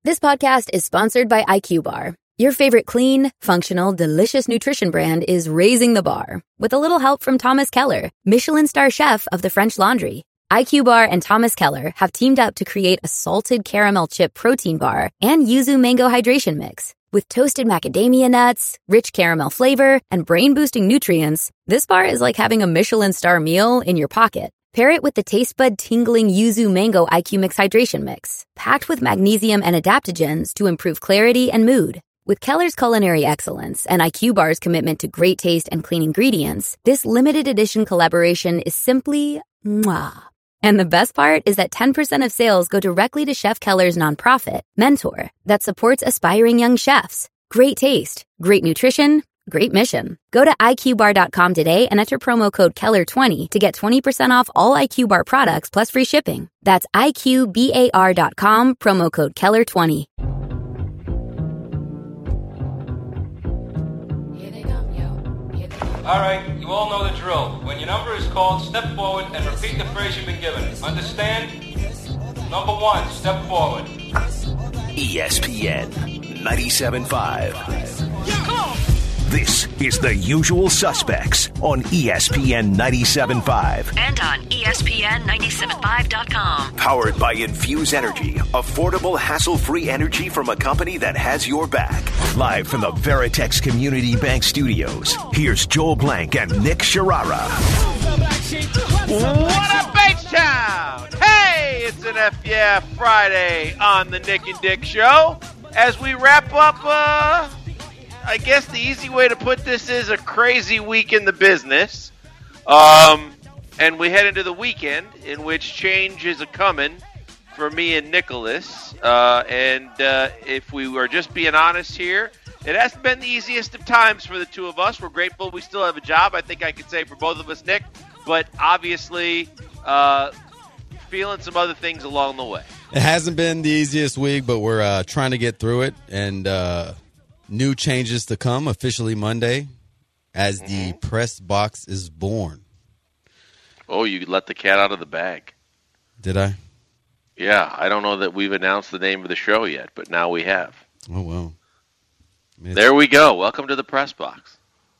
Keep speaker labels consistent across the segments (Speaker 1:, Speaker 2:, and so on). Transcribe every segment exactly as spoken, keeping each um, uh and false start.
Speaker 1: This podcast is sponsored by I Q Bar. Your favorite clean, functional, delicious nutrition brand is raising the bar with a little help from Thomas Keller, Michelin star chef of the French Laundry. I Q Bar and Thomas Keller have teamed up to create a salted caramel chip protein bar and yuzu mango hydration mix. With toasted macadamia nuts, rich caramel flavor, and brain-boosting nutrients, this bar is like having a Michelin star meal in your pocket. Pair it with the taste bud tingling yuzu mango I Q Mix hydration mix, packed with magnesium and adaptogens to improve clarity and mood. With Keller's culinary excellence and I Q Bar's commitment to great taste and clean ingredients, this limited edition collaboration is simply mwah. And the best part is that ten percent of sales go directly to Chef Keller's nonprofit, Mentor, that supports aspiring young chefs. Great taste, great nutrition, great mission. Go to I Q bar dot com today and enter promo code Keller twenty to get twenty percent off all I Q Bar products plus free shipping. That's I Q bar dot com, promo code Keller twenty.
Speaker 2: All right, you all know the drill. When your number is called, step forward and repeat the phrase you've been given. Understand? Number one, step forward.
Speaker 3: E S P N ninety-seven point five.
Speaker 2: Yeah, come on.
Speaker 3: This is The Usual Suspects on E S P N ninety-seven point five.
Speaker 4: And on E S P N ninety-seven point five dot com.
Speaker 3: Powered by Infuse Energy. Affordable, hassle-free energy from a company that has your back. Live from the Veritex Community Bank Studios, here's Joel Blank and Nick Sharara.
Speaker 5: What up, H-Town? Hey, it's an F Yeah Friday on the Nick and Dick Show. As we wrap up, uh... I guess the easy way to put this is a crazy week in the business. Um, and we head into the weekend in which change is a-coming for me and Nicholas. Uh, and uh, if we were just being honest here, it hasn't been the easiest of times for the two of us. We're grateful we still have a job. I think I could say for both of us, Nick. But obviously, uh, feeling some other things along the way.
Speaker 6: It hasn't been the easiest week, but we're uh, trying to get through it. And... Uh New changes to come officially Monday as mm-hmm. the press box is born.
Speaker 5: Oh, you let the cat out of the bag.
Speaker 6: Did I?
Speaker 5: Yeah, I don't know that we've announced the name of the show yet, but now we have.
Speaker 6: Oh, well.
Speaker 5: It's... There we go. Welcome to the press box.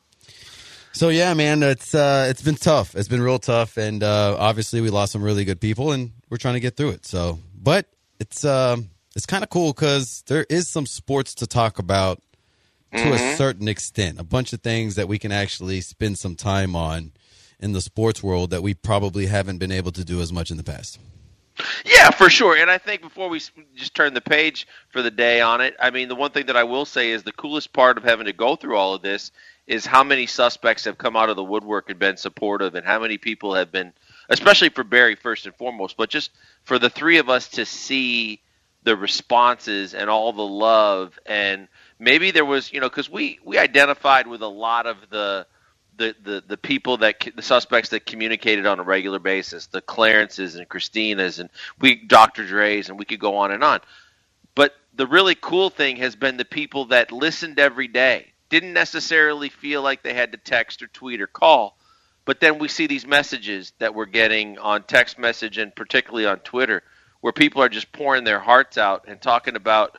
Speaker 6: So, yeah, man, it's uh, it's been tough. It's been real tough, and uh, obviously we lost some really good people, and we're trying to get through it. So, but it's, uh, it's kind of cool because there is some sports to talk about. To mm-hmm. a certain extent, a bunch of things that we can actually spend some time on in the sports world that we probably haven't been able to do as much in the past.
Speaker 5: Yeah, for sure. And I think before we just turn the page for the day on it, I mean, the one thing that I will say is the coolest part of having to go through all of this is how many suspects have come out of the woodwork and been supportive, and how many people have been, especially for Barry first and foremost, but just for the three of us to see the responses and all the love. And maybe there was, you know, because we, we identified with a lot of the the, the the people that the suspects that communicated on a regular basis, the Clarences and Christinas and we Doctor Dre's, and we could go on and on. But the really cool thing has been the people that listened every day, didn't necessarily feel like they had to text or tweet or call, but then we see these messages that we're getting on text message and particularly on Twitter, where people are just pouring their hearts out and talking about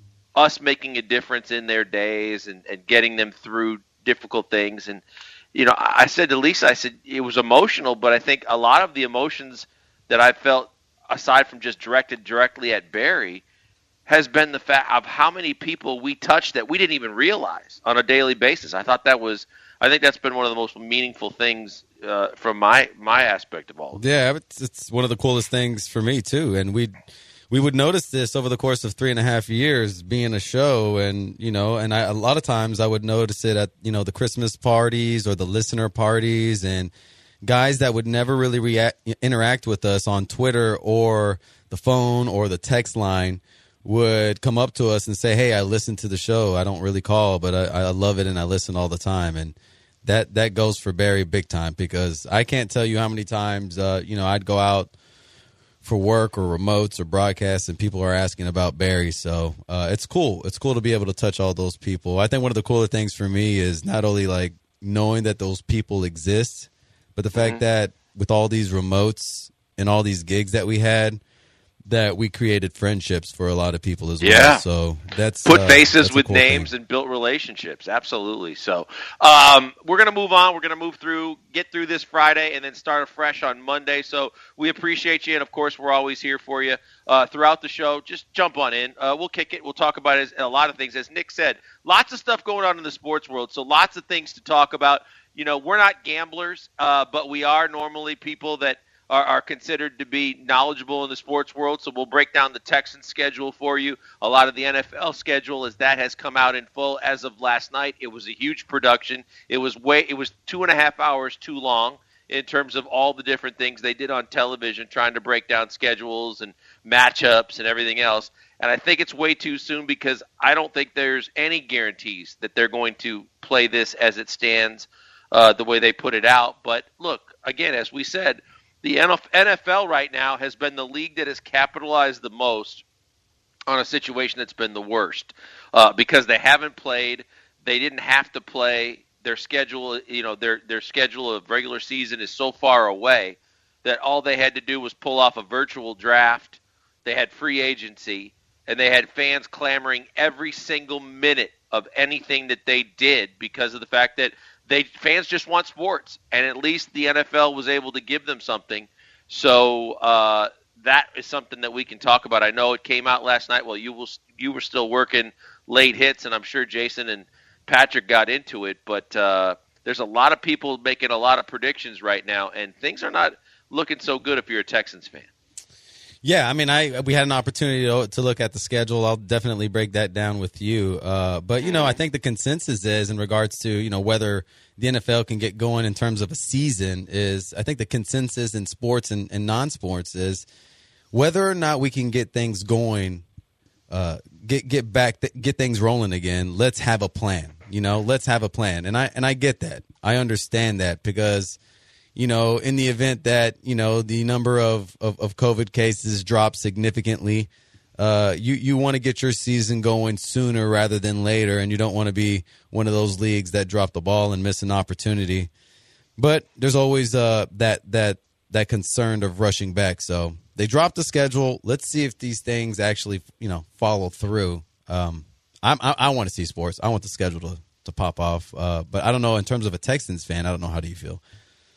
Speaker 5: us making a difference in their days and, and getting them through difficult things. And, you know, I said to Lisa, I said it was emotional, but I think a lot of the emotions that I felt, aside from just directed directly at Barry, has been the fact of how many people we touched that we didn't even realize on a daily basis. I thought that was, I think that's been one of the most meaningful things uh, from my, my aspect of all of it.
Speaker 6: Yeah, it's, it's one of the coolest things for me, too. And we we would notice this over the course of three and a half years being a show. And, you know, and I, a lot of times I would notice it at, you know, the Christmas parties or the listener parties, and guys that would never really react, interact with us on Twitter or the phone or the text line would come up to us and say, hey, I listen to the show. I don't really call, but I, I love it and I listen all the time. And that, that goes for Barry big time, because I can't tell you how many times, uh, you know, I'd go out for work or remotes or broadcasts and people are asking about Barry. So uh, it's cool. It's cool to be able to touch all those people. I think one of the cooler things for me is not only like knowing that those people exist, but the fact mm-hmm. that with all these remotes and all these gigs that we had, that we created friendships for a lot of people as well.
Speaker 5: Yeah.
Speaker 6: So that's
Speaker 5: put
Speaker 6: uh,
Speaker 5: faces
Speaker 6: that's
Speaker 5: with
Speaker 6: cool
Speaker 5: names
Speaker 6: thing.
Speaker 5: and built relationships. Absolutely. So um, we're going to move on. We're going to move through, get through this Friday, and then start afresh on Monday. So we appreciate you, and of course, we're always here for you uh, throughout the show. Just jump on in. Uh, we'll kick it. We'll talk about it, a lot of things. As Nick said, lots of stuff going on in the sports world. So lots of things to talk about. You know, we're not gamblers, uh, but we are normally people that Are, are considered to be knowledgeable in the sports world. So we'll break down the Texans schedule for you, a lot of the N F L schedule, as that has come out in full as of last night. It was a huge production. It was way, it was two and a half hours too long in terms of all the different things they did on television, trying to break down schedules and matchups and everything else. And I think it's way too soon because I don't think there's any guarantees that they're going to play this as it stands, uh, the way they put it out. But look, again, as we said, the N F L right now has been the league that has capitalized the most on a situation that's been the worst uh, because they haven't played. They didn't have to play. Their schedule, you know, their their schedule of regular season is so far away that all they had to do was pull off a virtual draft. They had free agency, and they had fans clamoring every single minute of anything that they did because of the fact that They fans just want sports, and at least the N F L was able to give them something. So uh, that is something that we can talk about. I know it came out last night. Well, you will you were still working late hits, and I'm sure Jason and Patrick got into it. But uh, there's a lot of people making a lot of predictions right now, and things are not looking so good if you're a Texans fan.
Speaker 6: Yeah, I mean, I we had an opportunity to, to look at the schedule. I'll definitely break that down with you. Uh, but, you know, I think the consensus is in regards to, you know, whether the N F L can get going in terms of a season is I think the consensus in sports and, and non-sports is whether or not we can get things going, uh, get get back, get things rolling again. Let's have a plan. You know, let's have a plan. And I and I get that. I understand that because – you know, in the event that, you know, the number of, of, of COVID cases drop significantly, uh, you, you want to get your season going sooner rather than later, and you don't want to be one of those leagues that drop the ball and miss an opportunity. But there's always uh, that that that concern of rushing back. So they dropped the schedule. Let's see if these things actually, you know, follow through. Um, I'm, I, I want to see sports. I want the schedule to, to pop off. Uh, but I don't know, in terms of a Texans fan, I don't know. How do you feel?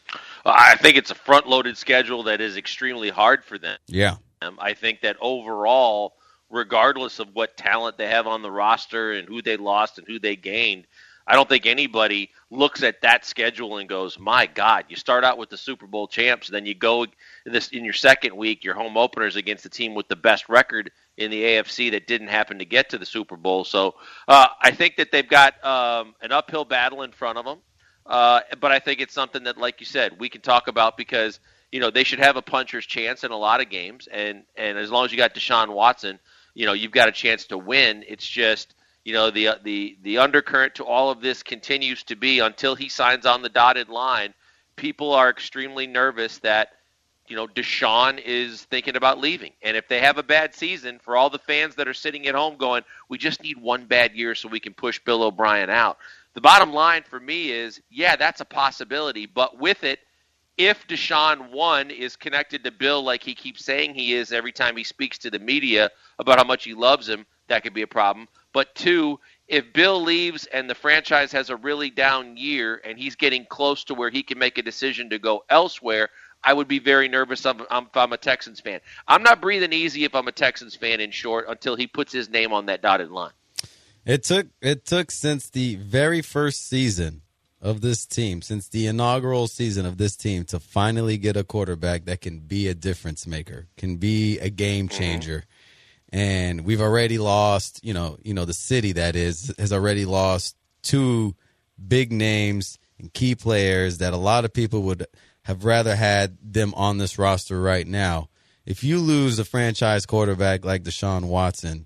Speaker 5: I think it's a front-loaded schedule that is extremely hard for them.
Speaker 6: Yeah.
Speaker 5: Um, I think that overall, regardless of what talent they have on the roster and who they lost and who they gained, I don't think anybody looks at that schedule and goes, my God, you start out with the Super Bowl champs, and then you go in, this, in your second week, your home openers against the team with the best record in the A F C that didn't happen to get to the Super Bowl. So uh, I think that they've got um, an uphill battle in front of them. Uh, but I think it's something that, like you said, we can talk about because, you know, they should have a puncher's chance in a lot of games. And, and as long as you got Deshaun Watson, you know, you've got a chance to win. It's just, you know, the the the undercurrent to all of this continues to be until he signs on the dotted line, people are extremely nervous that, you know, Deshaun is thinking about leaving. And if they have a bad season, for all the fans that are sitting at home going, we just need one bad year so we can push Bill O'Brien out. The bottom line for me is, yeah, that's a possibility. But with it, if Deshaun, one, is connected to Bill like he keeps saying he is every time he speaks to the media about how much he loves him, that could be a problem. But two, if Bill leaves and the franchise has a really down year and he's getting close to where he can make a decision to go elsewhere, I would be very nervous if I'm a Texans fan. I'm not breathing easy if I'm a Texans fan, in short, until he puts his name on that dotted line.
Speaker 6: It took it took since the very first season of this team, since the inaugural season of this team, to finally get a quarterback that can be a difference maker, can be a game changer. Mm-hmm. And we've already lost, you know, you know, the city that is has already lost two big names and key players that a lot of people would have rather had them on this roster right now. If you lose a franchise quarterback like Deshaun Watson,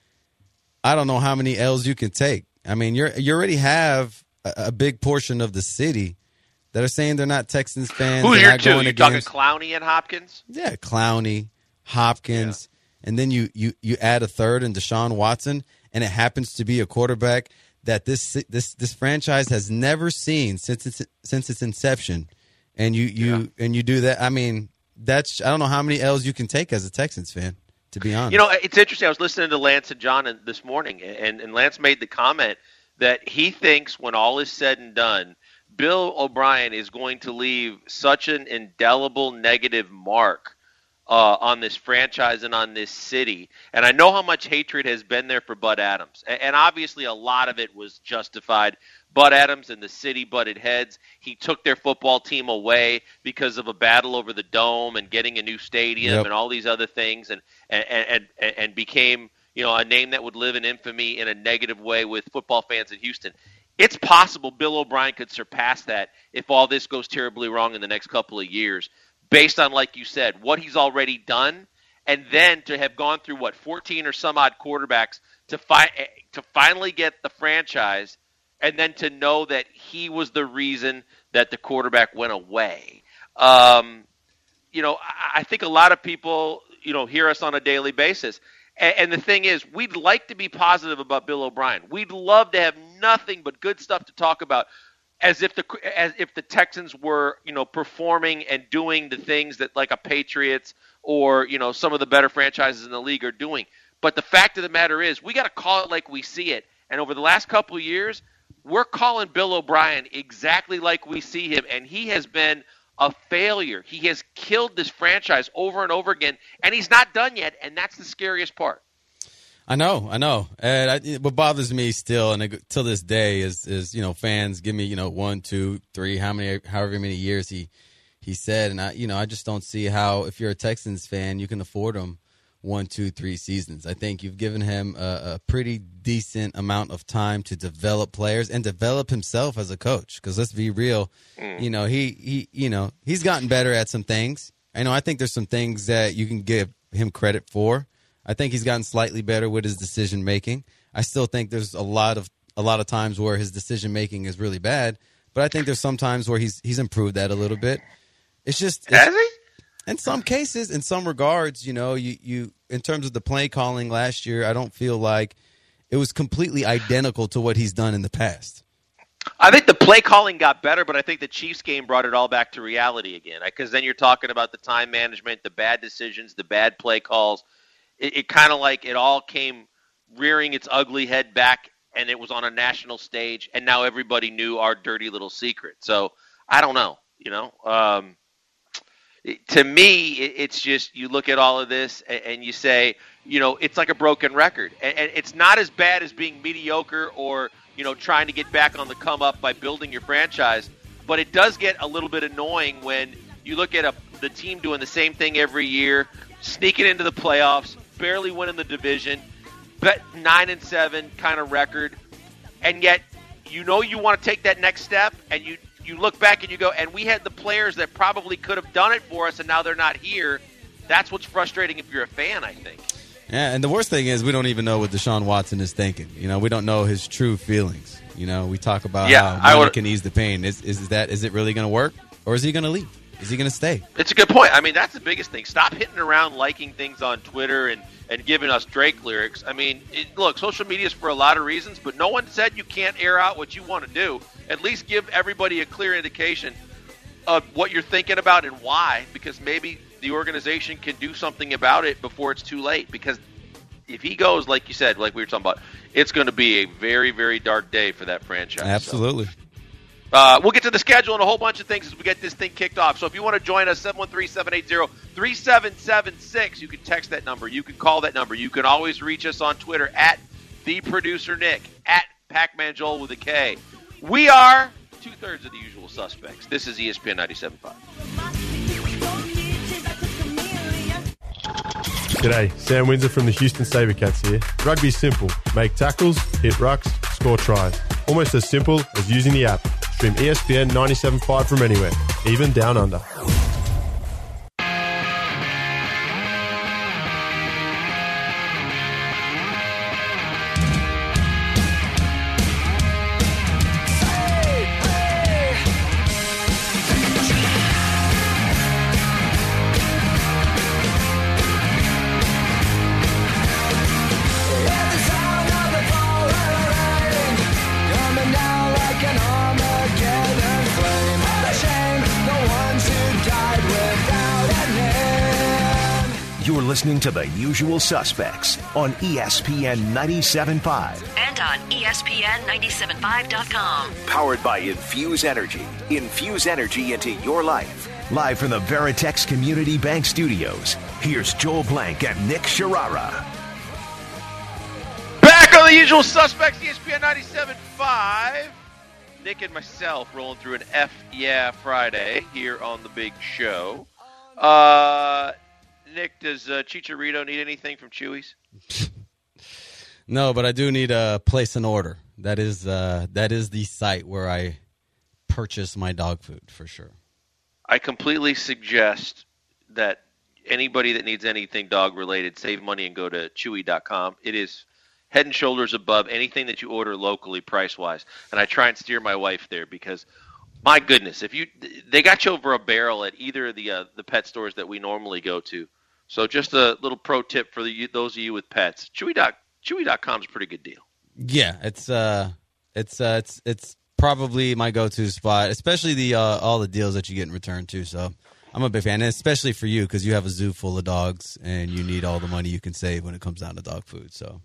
Speaker 6: I don't know how many L's you can take. I mean, you're you already have a, a big portion of the city that are saying they're not Texans fans.
Speaker 5: Who's your two?
Speaker 6: You
Speaker 5: talking Clowney and Hopkins?
Speaker 6: Yeah, Clowney, Hopkins, yeah. And then you, you you add a third in Deshaun Watson, and it happens to be a quarterback that this this this franchise has never seen since its since its inception. And you you yeah. and you do that. I mean, that's I don't know how many L's you can take as a Texans fan. to be honest.
Speaker 5: You know, it's interesting. I was listening to Lance and John this morning, and, and Lance made the comment that he thinks when all is said and done, Bill O'Brien is going to leave such an indelible negative mark uh, on this franchise and on this city. And I know how much hatred has been there for Bud Adams. And, and obviously a lot of it was justified. Bud Adams and the city butted heads. He took their football team away because of a battle over the dome and getting a new stadium yep. and all these other things, and and, and and became, you know, a name that would live in infamy in a negative way with football fans in Houston. It's possible Bill O'Brien could surpass that if all this goes terribly wrong in the next couple of years, based on, like you said, what he's already done, and then to have gone through, what, fourteen or some odd quarterbacks to fi- to finally get the franchise, and then to know that he was the reason that the quarterback went away. Um, you know, I, I think a lot of people, you know, hear us on a daily basis. And, and the thing is, we'd like to be positive about Bill O'Brien. We'd love to have nothing but good stuff to talk about, as if the as if the Texans were, you know, performing and doing the things that like a Patriots or, you know, some of the better franchises in the league are doing. But the fact of the matter is, we got to call it like we see it. And over the last couple of years, we're calling Bill O'Brien exactly like we see him, and he has been a failure. He has killed this franchise over and over again, and he's not done yet, and that's the scariest part.
Speaker 6: I know, I know. And I, what bothers me still, and till this day, is is you know, fans give me, you know, one, two, three, how many, however many years he he said, and I, you know, I just don't see how, if you're a Texans fan, you can afford him one, two, three seasons. I think you've given him a, a pretty decent amount of time to develop players and develop himself as a coach. Because let's be real, mm. you know, he, he, you know, he's gotten better at some things. I know. I think there's some things that you can give him credit for. I think he's gotten slightly better with his decision making. I still think there's a lot of a lot of times where his decision making is really bad, but I think there's some times where he's he's improved that a little bit. It's just it's,
Speaker 5: has he?
Speaker 6: In some cases, in some regards, you know, you, you in terms of the play calling last year, I don't feel like it was completely identical to what he's done in the past.
Speaker 5: I think the play calling got better, but I think the Chiefs game brought it all back to reality again. Because then you're talking about the time management, the bad decisions, the bad play calls. It, it kind of like it all came rearing its ugly head back, and it was on a national stage, and now everybody knew our dirty little secret. So I don't know, you know. Um, To me, it's just you look at all of this and you say, you know, it's like a broken record. And it's not as bad as being mediocre or, you know, trying to get back on the come up by building your franchise. But it does get a little bit annoying when you look at a, the team doing the same thing every year, sneaking into the playoffs, barely winning the division, but nine and seven kind of record. And yet, you know, you want to take that next step, and you You look back and you go, and we had the players that probably could have done it for us, and now they're not here. That's what's frustrating if you're a fan, I think.
Speaker 6: Yeah, and the worst thing is we don't even know what Deshaun Watson is thinking. You know, we don't know his true feelings. You know, we talk about
Speaker 5: yeah,
Speaker 6: how money can ease the pain. Is is that is it really going to work, or is he going to leave? Is he going to stay?
Speaker 5: It's a good point. I mean, that's the biggest thing. Stop hitting around liking things on Twitter and, and giving us Drake lyrics. I mean, it, look, social media is for a lot of reasons, but no one said you can't air out what you want to do. At least give everybody a clear indication of what you're thinking about and why, because maybe the organization can do something about it before it's too late. Because if he goes, like you said, like we were talking about, it's going to be a very, very dark day for that franchise.
Speaker 6: Absolutely.
Speaker 5: So. Uh, we'll get to the schedule and a whole bunch of things as we get this thing kicked off. So if you want to join us, seven one three, seven eight zero, three seven seven six. You can text that number. You can call that number. You can always reach us on Twitter at the producer Nick, at Pac-Man Joel with a K. We are two-thirds of the usual suspects. This is E S P N ninety-seven point five.
Speaker 7: G'day, Sam Windsor from the Houston SaberCats here. Rugby's simple. Make tackles, hit rucks, score tries. Almost as simple as using the app. Stream E S P N ninety-seven point five from anywhere, even down under.
Speaker 8: Coming down like an Armageddon flame. The shame, the ones who died.
Speaker 3: listening to The Usual Suspects on E S P N ninety-seven point five.
Speaker 4: And on E S P N ninety-seven point five dot com.
Speaker 3: Powered by Infuse Energy. Infuse energy into your life. Live from the Veritex Community Bank Studios, here's Joel Blank and Nick Sharara.
Speaker 5: Back on The Usual Suspects, E S P N ninety-seven point five. Nick and myself rolling through an F Yeah Friday here on the big show. Uh, Nick, does uh, Chicharito need anything from Chewy's?
Speaker 6: No, but I do need to place an order. That is uh, that is the site where I purchase my dog food for sure.
Speaker 5: I completely suggest that anybody that needs anything dog-related, save money and go to Chewy dot com. It is head and shoulders above anything that you order locally price-wise. And I try and steer my wife there because, my goodness, if you they got you over a barrel at either of the uh, the pet stores that we normally go to. So just a little pro tip for the, those of you with pets. Chewy dot com is a pretty good deal.
Speaker 6: Yeah, it's uh, it's uh, it's it's probably my go-to spot, especially the uh, all the deals that you get in return too. So I'm a big fan, and especially for you because you have a zoo full of dogs and you need all the money you can save when it comes down to dog food. So.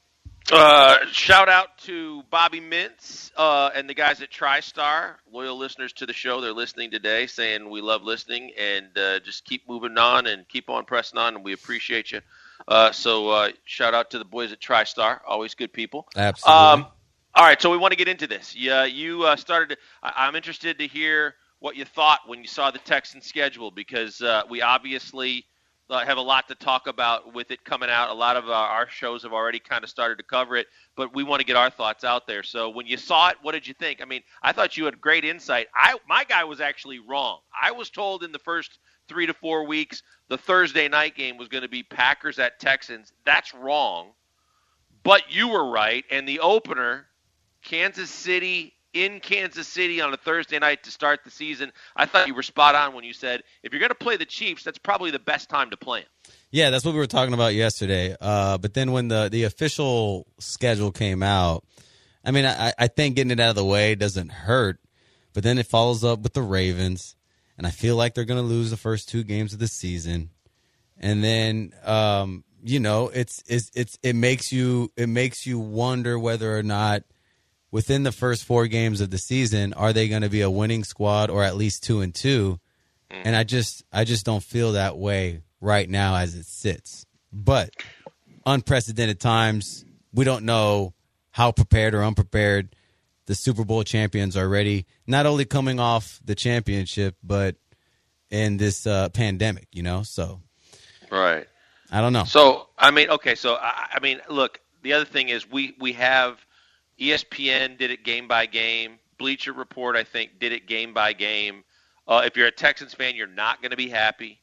Speaker 5: Uh, shout out to Bobby Mintz uh, and the guys at TriStar, loyal listeners to the show. They're listening today, saying we love listening, and uh, just keep moving on and keep on pressing on, and we appreciate you. Uh, so uh, shout out to the boys at TriStar, always good people.
Speaker 6: Absolutely. Um,
Speaker 5: all right, so we want to get into this. Yeah, you uh, started. To, I, I'm interested to hear what you thought when you saw the Texans schedule, because uh, we obviously – Uh, have a lot to talk about with it coming out. A lot of uh, our shows have already kind of started to cover it, but we want to get our thoughts out there. So when you saw it, what did you think? I mean, I thought you had great insight. I my guy was actually wrong. I was told in the first three to four weeks the Thursday night game was going to be Packers at Texans. That's wrong, but you were right. And the opener, Kansas City in Kansas City on a Thursday night to start the season. I thought you were spot on when you said, if you're going to play the Chiefs, that's probably the best time to play them.
Speaker 6: Yeah, that's what we were talking about yesterday. Uh, but then when the, the official schedule came out, I mean, I, I think getting it out of the way doesn't hurt, but then it follows up with the Ravens, and I feel like they're going to lose the first two games of the season. And then, um, you know, it's, it's, it's, it makes you, it makes you wonder whether or not within the first four games of the season, are they going to be a winning squad or at least two and two? And I just, I just don't feel that way right now as it sits. But unprecedented times, we don't know how prepared or unprepared the Super Bowl champions are ready. Not only coming off the championship, but in this uh, pandemic, you know. So,
Speaker 5: right.
Speaker 6: I don't know.
Speaker 5: So I mean, okay. So I, I mean, look. The other thing is we we have. E S P N did it game by game. Bleacher Report, I think, did it game by game. Uh, if you're a Texans fan, you're not going to be happy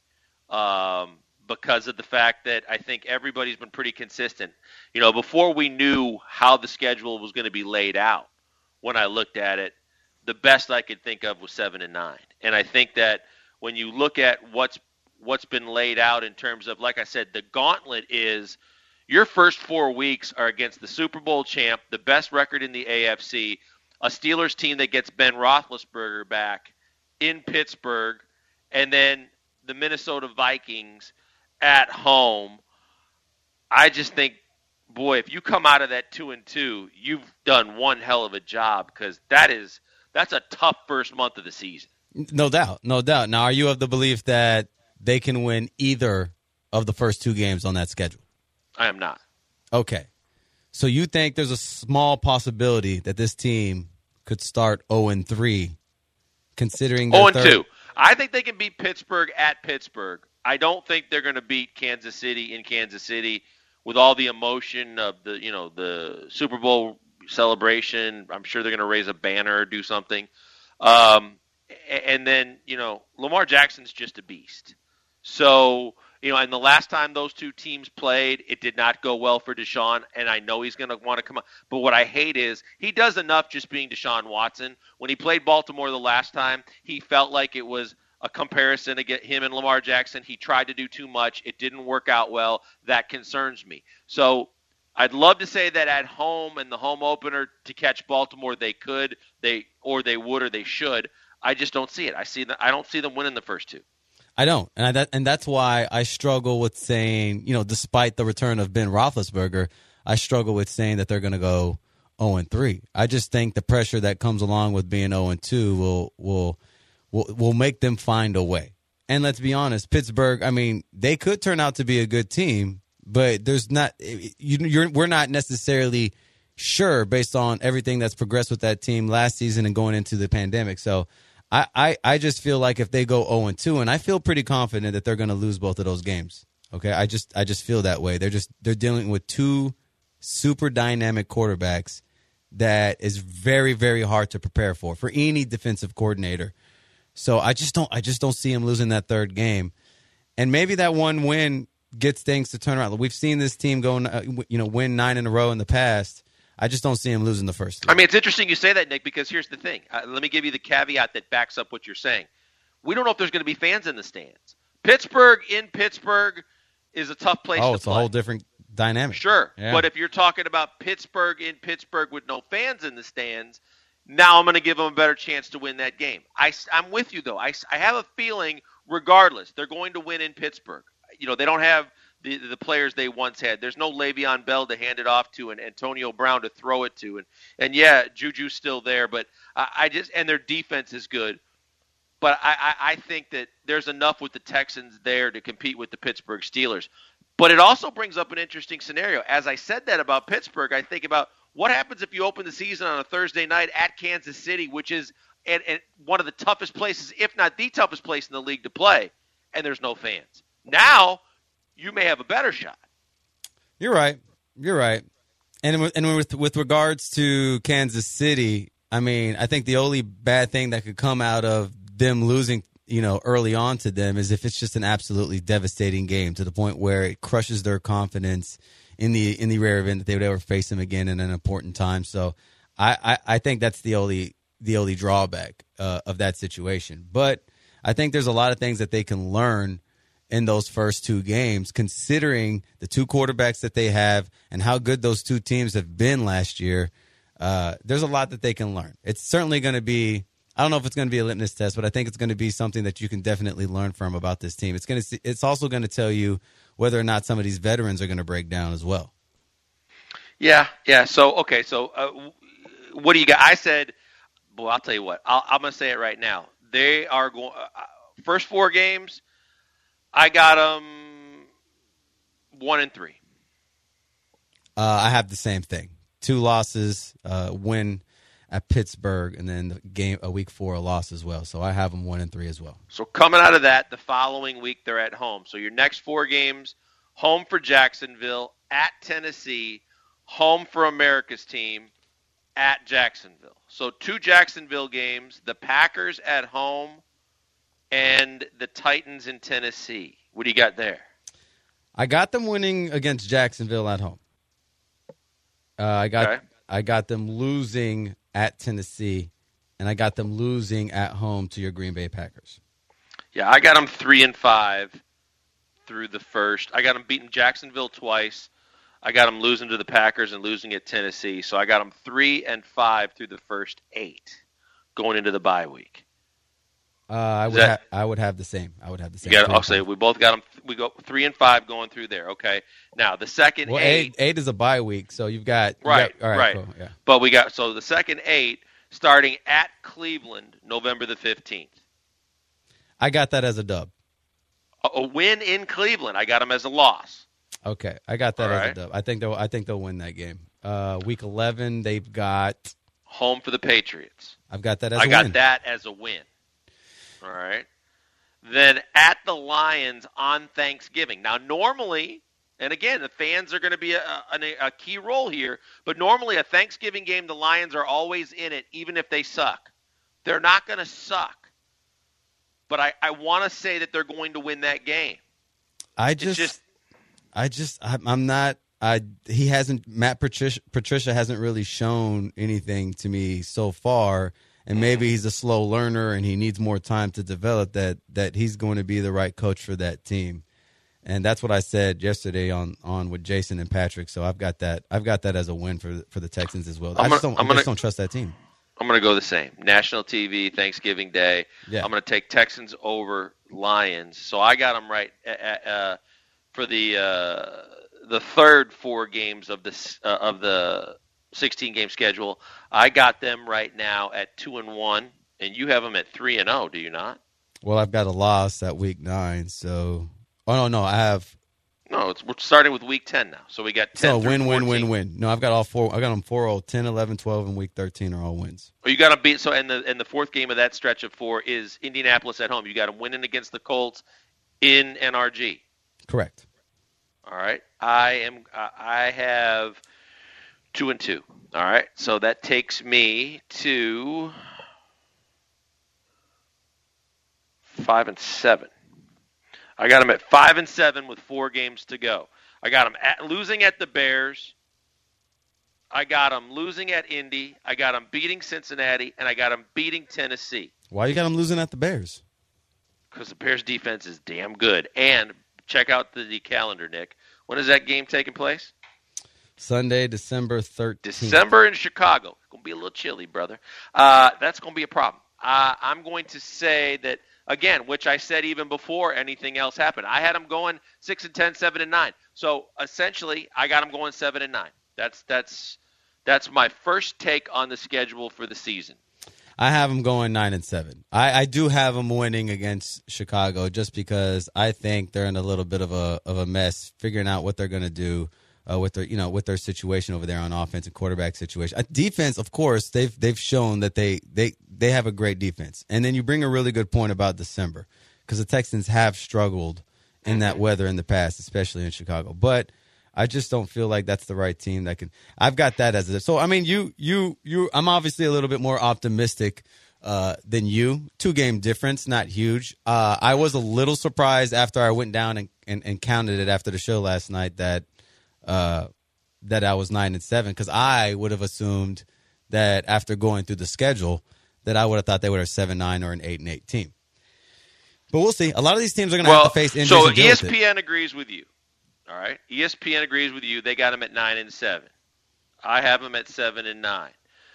Speaker 5: um, because of the fact that I think everybody's been pretty consistent. You know, before we knew how the schedule was going to be laid out, when I looked at it, the best I could think of was seven and nine. And I think that when you look at what's what's been laid out in terms of, like I said, the gauntlet is – your first four weeks are against the Super Bowl champ, the best record in the A F C, a Steelers team that gets Ben Roethlisberger back in Pittsburgh, and then the Minnesota Vikings at home. I just think, boy, if you come out of that two and two, you've done one hell of a job because that is that's a tough first month of the season.
Speaker 6: No doubt, no doubt. Now, are you of the belief that they can win either of the first two games on that schedule?
Speaker 5: I am not.
Speaker 6: Okay. So you think there's a small possibility that this team could start oh and three, considering their
Speaker 5: oh and
Speaker 6: third-
Speaker 5: two. I think they can beat Pittsburgh at Pittsburgh. I don't think they're going to beat Kansas City in Kansas City with all the emotion of the, you know, the Super Bowl celebration. I'm sure they're going to raise a banner or do something. Um, and then, you know, Lamar Jackson's just a beast. So, you know, and the last time those two teams played, it did not go well for Deshaun, and I know he's going to want to come up. But what I hate is he does enough just being Deshaun Watson. When he played Baltimore the last time, he felt like it was a comparison to get him and Lamar Jackson. He tried to do too much. It didn't work out well. That concerns me. So I'd love to say that at home and the home opener to catch Baltimore, they could, they or they would, or they should. I just don't see it. I see the, I don't see them winning the first two.
Speaker 6: I don't, and I, that, and that's why I struggle with saying, you know, despite the return of Ben Roethlisberger, I struggle with saying that they're going to go oh and three. I just think the pressure that comes along with being oh and two will will will will make them find a way. And let's be honest, Pittsburgh, I mean, they could turn out to be a good team, but there's not you, you're we're not necessarily sure based on everything that's progressed with that team last season and going into the pandemic. So I, I, I just feel like if they go oh and two, and I feel pretty confident that they're going to lose both of those games. Okay, I just I just feel that way. They're just they're dealing with two super dynamic quarterbacks that is very very hard to prepare for for any defensive coordinator. So I just don't I just don't see him losing that third game, and maybe that one win gets things to turn around. We've seen this team go you know win nine in a row in the past. I just don't see him losing the first three.
Speaker 5: I mean, it's interesting you say that, Nick, because here's the thing. Uh, let me give you the caveat that backs up what you're saying. We don't know if there's going to be fans in the stands. Pittsburgh in Pittsburgh is a tough place
Speaker 6: oh,
Speaker 5: to
Speaker 6: it's
Speaker 5: play.
Speaker 6: a whole different dynamic.
Speaker 5: Sure,
Speaker 6: yeah.
Speaker 5: But if you're talking about Pittsburgh in Pittsburgh with no fans in the stands, now I'm going to give them a better chance to win that game. I, I'm with you, though. I, I have a feeling, regardless, they're going to win in Pittsburgh. You know, they don't have the the players they once had. There's no Le'Veon Bell to hand it off to and Antonio Brown to throw it to. And, and yeah, Juju's still there, but I, I just – and their defense is good. But I, I, I think that there's enough with the Texans there to compete with the Pittsburgh Steelers. But it also brings up an interesting scenario. As I said that about Pittsburgh, I think about what happens if you open the season on a Thursday night at Kansas City, which is at, at one of the toughest places, if not the toughest place in the league to play, and there's no fans. Now – you may have a better shot.
Speaker 6: You're right. You're right. And and with with regards to Kansas City, I mean, I think the only bad thing that could come out of them losing, you know, early on to them is if it's just an absolutely devastating game to the point where it crushes their confidence in the in the rare event that they would ever face them again in an important time. So I, I, I think that's the only the only drawback uh, of that situation. But I think there's a lot of things that they can learn in those first two games, considering the two quarterbacks that they have and how good those two teams have been last year. Uh, there's a lot that they can learn. It's certainly going to be, I don't know if it's going to be a litmus test, but I think it's going to be something that you can definitely learn from about this team. It's going to, it's also going to tell you whether or not some of these veterans are going to break down as well.
Speaker 5: Yeah, yeah. So, okay, so uh, what do you got? I said, well, I'll tell you what. I'll, I'm going to say it right now. They are going, uh, first four games, I got them one and three.
Speaker 6: Uh, I have the same thing. Two losses, uh, win at Pittsburgh, and then the game a week four a loss as well. So I have them one and three as well.
Speaker 5: So coming out of that, the following week they're at home. So your next four games: home for Jacksonville, at Tennessee, home for America's team, at Jacksonville. So two Jacksonville games: the Packers at home, and the Titans in Tennessee. What do you got there?
Speaker 6: I got them winning against Jacksonville at home. Uh, I got
Speaker 5: okay.
Speaker 6: I got them losing at Tennessee, and I got them losing at home to your Green Bay Packers.
Speaker 5: Yeah, I got them three and five through the first. I got them beating Jacksonville twice. I got them losing to the Packers and losing at Tennessee. So I got them three and five through the first eight going into the bye week.
Speaker 6: Uh, I would
Speaker 5: that,
Speaker 6: ha- I would have the same. I would have the same.
Speaker 5: Got, I'll say we both got them. We go three and five going through there. Okay. Now the second
Speaker 6: well,
Speaker 5: eight,
Speaker 6: eight, eight is a bye week, so you've got you
Speaker 5: right,
Speaker 6: got, all right,
Speaker 5: right.
Speaker 6: Cool, yeah.
Speaker 5: But we got so the second eight starting at Cleveland, November the fifteenth.
Speaker 6: I got that as a dub.
Speaker 5: A, a win in Cleveland. I got them as a loss.
Speaker 6: Okay, I got that
Speaker 5: all
Speaker 6: as
Speaker 5: right.
Speaker 6: a dub. I think they'll I think they'll win that game. Uh, week eleven, they've got
Speaker 5: home for the Patriots.
Speaker 6: I've got that as
Speaker 5: I
Speaker 6: a
Speaker 5: got
Speaker 6: win.
Speaker 5: that as a win. All right. Then at the Lions on Thanksgiving. Now, normally, and again, the fans are going to be a, a, a key role here, but normally a Thanksgiving game, the Lions are always in it, even if they suck. They're not going to suck. But I, I want to say that they're going to win that game.
Speaker 6: I just,
Speaker 5: just
Speaker 6: I just, I'm not, I, he hasn't, Matt Patricia, Patricia hasn't really shown anything to me so far. And maybe he's a slow learner and he needs more time to develop that, that he's going to be the right coach for that team. And that's what I said yesterday on, on with Jason and Patrick. So I've got that I've got that as a win for for the Texans as well. I
Speaker 5: gonna,
Speaker 6: just don't
Speaker 5: I'm
Speaker 6: I
Speaker 5: gonna,
Speaker 6: just don't trust that team.
Speaker 5: I'm going to go the same. National T V, Thanksgiving Day.
Speaker 6: Yeah.
Speaker 5: I'm going to take Texans over Lions. So I got them right uh, uh, for the uh, the third four games of the uh, of the sixteen game schedule. I got them right now at two and one, and you have them at three and zero. Do you not?
Speaker 6: Well, I've got a loss at week nine, so oh no, no, I have.
Speaker 5: No, it's, we're starting with week ten now. So we got ten.
Speaker 6: So win, win, win, win. No, I've got all four. I got them four oh, ten, eleven, twelve, and week thirteen are all wins.
Speaker 5: Oh, you got to beat. So, and the and the fourth game of that stretch of four is Indianapolis at home. You got them winning against the Colts in N R G.
Speaker 6: Correct.
Speaker 5: All right. I am. I have two and two. All right. So that takes me to five and seven. I got them at five and seven with four games to go. I got them at, losing at the Bears. I got them losing at Indy. I got them beating Cincinnati, and I got them beating Tennessee.
Speaker 6: Why you got them losing at the Bears?
Speaker 5: Because the Bears' defense is damn good. And check out the, the calendar, Nick. When is that game taking place?
Speaker 6: Sunday, December thirteenth.
Speaker 5: December in Chicago. It's going to be a little chilly, brother. Uh, that's going to be a problem. Uh, I'm going to say that. Again, which I said even before anything else happened. I had them going six and ten, seven and nine. So essentially, I got them going seven and nine. That's that's that's my first take on the schedule for the season.
Speaker 6: I have them going nine and seven. I, I do have them winning against Chicago just because I think they're in a little bit of a of a mess, figuring out what they're going to do uh, with their you know with their situation over there on offense and quarterback situation. Uh, defense, of course, they've they've shown that they they. They have a great defense. And then you bring a really good point about December because the Texans have struggled in that weather in the past, especially in Chicago. But I just don't feel like that's the right team that can – I've got that as a – so, I mean, you, you, you. I'm obviously a little bit more optimistic uh, than you. Two-game difference, not huge. Uh, I was a little surprised after I went down and, and, and counted it after the show last night that uh, that I was nine and seven because I would have assumed that after going through the schedule – that I would have thought they would have seven nine or an eight and eight team. But we'll see. A lot of these teams are going to
Speaker 5: well,
Speaker 6: have to face injuries.
Speaker 5: So
Speaker 6: and deal
Speaker 5: E S P
Speaker 6: with
Speaker 5: N
Speaker 6: it.
Speaker 5: agrees with you. All right? E S P N agrees with you. They got them at nine and seven. I have them at seven and nine.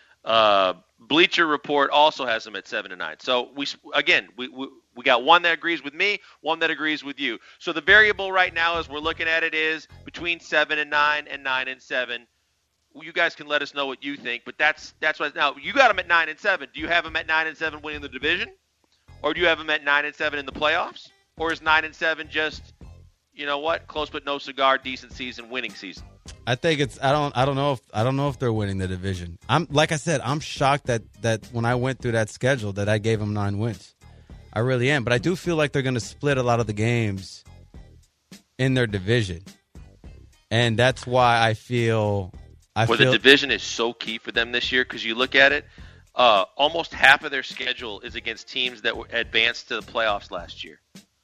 Speaker 5: Uh, Bleacher Report also has them at seven and nine. So we again, we, we we got one that agrees with me, one that agrees with you. So the variable right now as we're looking at it is between seven and nine and nine and seven. You guys can let us know what you think, but that's that's what now you got them at nine and seven. Do you have them at nine and seven winning the division, or do you have them at nine and seven in the playoffs, or is nine and seven just, you know what, close but no cigar, decent season, winning season?
Speaker 6: I think it's I don't I don't know if I don't know if they're winning the division. I'm like I said, I'm shocked that that when I went through that schedule that I gave them nine wins. I really am, but I do feel like they're going to split a lot of the games in their division, and that's why I feel. I
Speaker 5: Well,
Speaker 6: feel,
Speaker 5: the division is so key for them this year because you look at it, uh, almost half of their schedule is against teams that were advanced to the playoffs last year.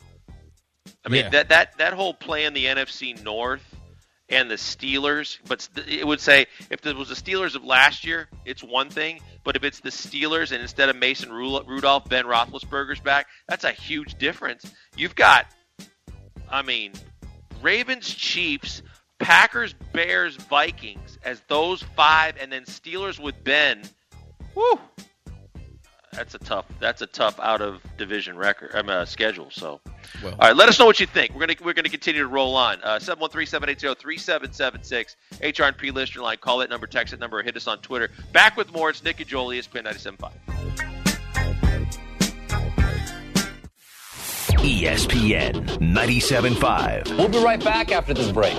Speaker 5: I mean,
Speaker 6: Yeah.
Speaker 5: that, that, that whole play in the N F C North and the Steelers, but it would say if there was the Steelers of last year, it's one thing. But if it's the Steelers and instead of Mason Rudolph, Ben Roethlisberger's back, that's a huge difference. You've got, I mean, Ravens, Chiefs, Packers, Bears, Vikings as those five, and then Steelers with Ben. Woo! That's a tough. That's a tough out of division record. I mean, uh, schedule. So,
Speaker 6: Well.
Speaker 5: all right. Let us know what you think. We're gonna we're gonna continue to roll on. Uh, seven one three, seven eight zero, three seven seven six H R and P listener line. Call that number, text that number, or hit us on Twitter. Back with more. It's Nick and Joel, E S P N ninety-seven point five.
Speaker 3: E S P N ninety-seven point five.
Speaker 8: We'll be right back after this break.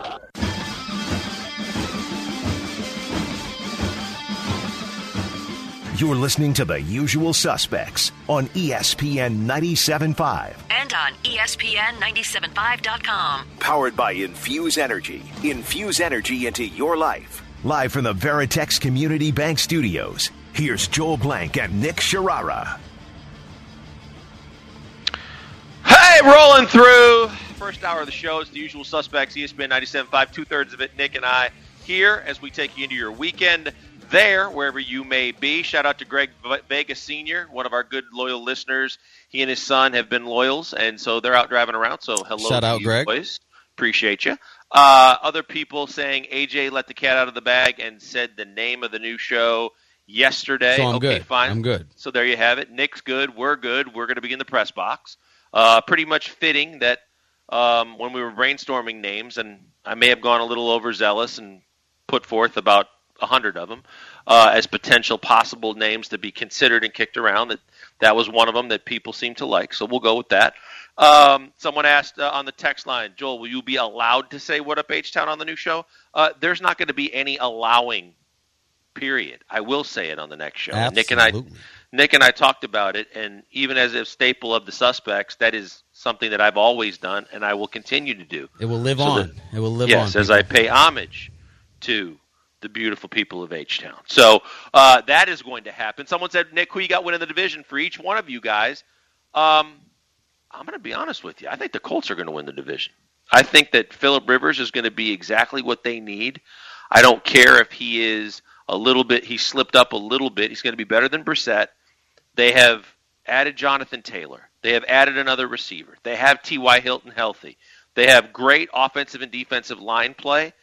Speaker 3: You're listening to The Usual Suspects on E S P N ninety-seven point five.
Speaker 4: And on E S P N ninety-seven point five dot com.
Speaker 3: Powered by Infuse Energy. Infuse energy into your life. Live from the Veritex Community Bank Studios, here's Joel Blank and Nick Sharara.
Speaker 5: Hey, rolling through. First hour of the show is The Usual Suspects, E S P N ninety-seven point five. Two-thirds of it, Nick and I, here as we take you into your weekend there, wherever you may be. Shout out to Greg Vega Senior, one of our good, loyal listeners. He and his son have been loyals, and so they're out driving around. So hello
Speaker 6: Shout
Speaker 5: to
Speaker 6: out,
Speaker 5: you
Speaker 6: Greg.
Speaker 5: boys. Appreciate you. Uh, other people saying A J let the cat out of the bag and said the name of the new show. yesterday.
Speaker 6: So I'm
Speaker 5: okay,
Speaker 6: good.
Speaker 5: fine.
Speaker 6: I'm good.
Speaker 5: So there you have it. Nick's good. We're good. We're going to be in the press box. Uh, pretty much fitting that um, when we were brainstorming names, and I may have gone a little overzealous and put forth about a hundred of them uh, as potential possible names to be considered and kicked around, that that was one of them that people seem to like. So we'll go with that. Um, someone asked uh, on the text line, Joel, will you be allowed to say "What Up H-Town" on the new show? Uh, there's not going to be any allowing, period. I will say it on the next show.
Speaker 6: Absolutely.
Speaker 5: Nick and I, Nick and I talked about it, and even as a staple of the Suspects, that is something that I've always done, and I will continue to do.
Speaker 6: It will live
Speaker 5: so
Speaker 6: on.
Speaker 5: That,
Speaker 6: it will live
Speaker 5: yes,
Speaker 6: on.
Speaker 5: Yes, as I pay homage to the beautiful people of H-Town. So uh, that is going to happen. Someone said, Nick, who you got winning the division? For each one of you guys, um, I'm going to be honest with you. I think the Colts are going to win the division. I think that Phillip Rivers is going to be exactly what they need. I don't care if he is a little bit, he slipped up a little bit. He's going to be better than Brissett. They have added Jonathan Taylor. They have added another receiver. They have T Y. Hilton healthy. They have great offensive and defensive line play.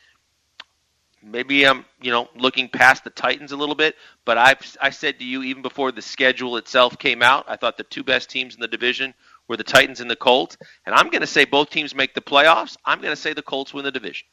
Speaker 5: Maybe I'm, you know, looking past the Titans a little bit, but I've I said to you even before the schedule itself came out, I thought the two best teams in the division were the Titans and the Colts, and I'm going to say both teams make the playoffs. I'm going to say the Colts win the division.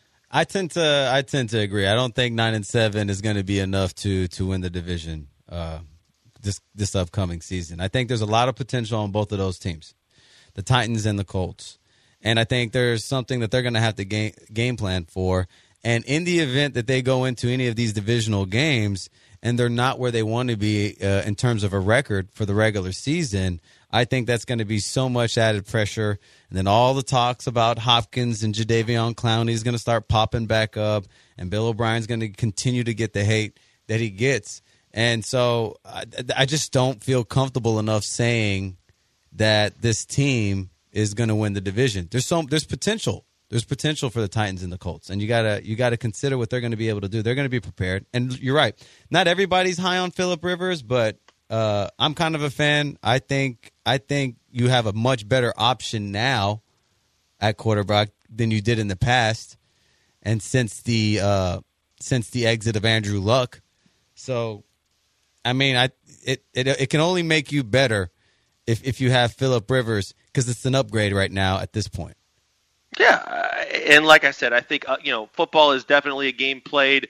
Speaker 6: I tend to I tend to agree. I don't think nine and seven is going to be enough to to win the division uh, this this upcoming season. I think there's a lot of potential on both of those teams, the Titans and the Colts, and I think there's something that they're going to have to game game plan for. And in the event that they go into any of these divisional games and they're not where they want to be uh, in terms of a record for the regular season, I think that's going to be so much added pressure. And then all the talks about Hopkins and Jadeveon Clowney is going to start popping back up, and Bill O'Brien's going to continue to get the hate that he gets. And so I, I just don't feel comfortable enough saying that this team is going to win the division. There's some there's potential. There's potential for the Titans and the Colts, and you gotta you gotta consider what they're going to be able to do. They're going to be prepared, and you're right. Not everybody's high on Phillip Rivers, but uh, I'm kind of a fan. I think I think you have a much better option now at quarterback than you did in the past, and since the uh, since the exit of Andrew Luck. So, I mean, I it it it can only make you better if if you have Phillip Rivers, because it's an upgrade right now at this point.
Speaker 5: Yeah, and like I said, I think uh, you know football is definitely a game played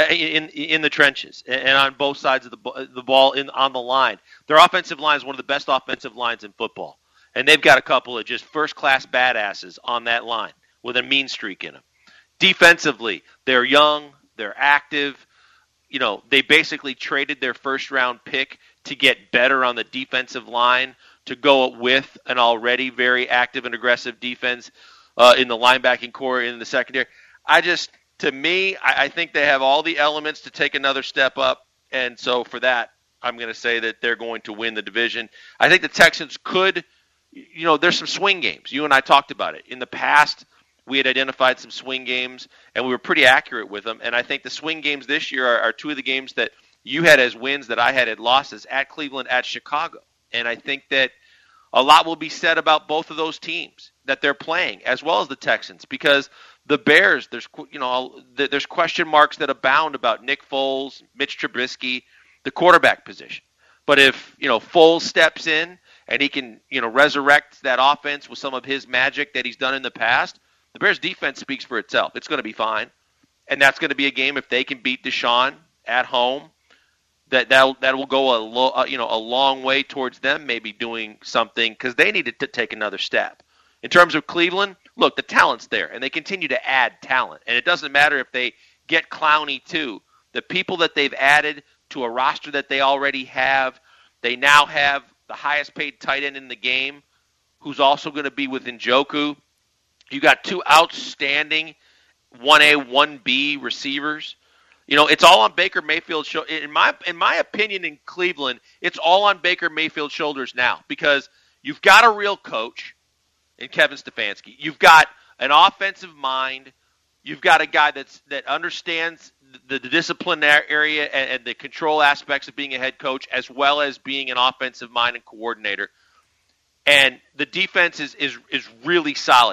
Speaker 5: in in the trenches and on both sides of the the ball in on the line. Their offensive line is one of the best offensive lines in football, and they've got a couple of just first class badasses on that line with a mean streak in them. Defensively, they're young, they're active. You know, they basically traded their first round pick to get better on the defensive line to go with an already very active and aggressive defense. Uh, in the linebacking core, in the secondary. I just, to me, I, I think they have all the elements to take another step up. And so for that, I'm going to say that they're going to win the division. I think the Texans could, you know, there's some swing games. You and I talked about it. In the past, we had identified some swing games, and we were pretty accurate with them. And I think the swing games this year are, are two of the games that you had as wins that I had as losses, at Cleveland, at Chicago. And I think that a lot will be said about both of those teams that they're playing, as well as the Texans, because the Bears, there's you know there's question marks that abound about Nick Foles, Mitch Trubisky, the quarterback position. But if you know Foles steps in and he can you know resurrect that offense with some of his magic that he's done in the past, the Bears defense speaks for itself. It's going to be fine, and that's going to be a game if they can beat Deshaun at home. That that that will go a lo, uh, you know a long way towards them maybe doing something, because they needed to take another step. In terms of Cleveland, look, the talent's there, and they continue to add talent. And it doesn't matter if they get Clowney too. The people that they've added to a roster that they already have, they now have the highest paid tight end in the game, who's also going to be with Njoku. You got two outstanding one A, one B receivers. You know, it's all on Baker Mayfield's shoulders. In my in my opinion, in Cleveland, it's all on Baker Mayfield's shoulders now, because you've got a real coach in Kevin Stefanski. You've got an offensive mind. You've got a guy that's that understands the, the discipline area and, and the control aspects of being a head coach, as well as being an offensive mind and coordinator. And the defense is is is really solid.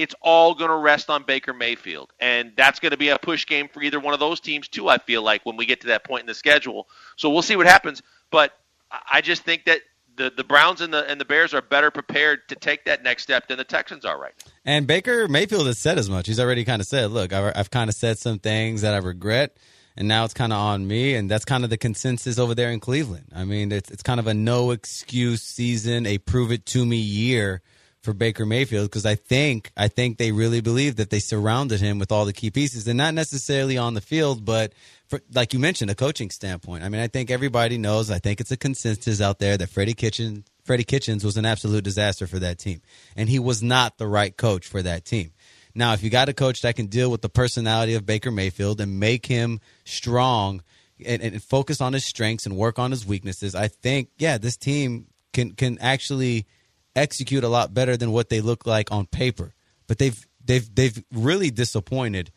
Speaker 5: it's all going to rest on Baker Mayfield. And that's going to be a push game for either one of those teams, too, I feel like, when we get to that point in the schedule. So we'll see what happens. But I just think that the, the Browns and the and the Bears are better prepared to take that next step than the Texans are right now.
Speaker 6: And Baker Mayfield has said as much. He's already kind of said, look, I've kind of said some things that I regret, and now it's kind of on me. And that's kind of the consensus over there in Cleveland. I mean, it's it's kind of a no-excuse season, a prove-it-to-me year for Baker Mayfield, because I think I think they really believe that they surrounded him with all the key pieces, and not necessarily on the field, but for, like you mentioned, a coaching standpoint. I mean, I think everybody knows, I think it's a consensus out there that Freddie Kitchens, Freddie Kitchens was an absolute disaster for that team, and he was not the right coach for that team. Now, if you got a coach that can deal with the personality of Baker Mayfield and make him strong and, and focus on his strengths and work on his weaknesses, I think, yeah, this team can can actually execute a lot better than what they look like on paper. But they've they've they've really disappointed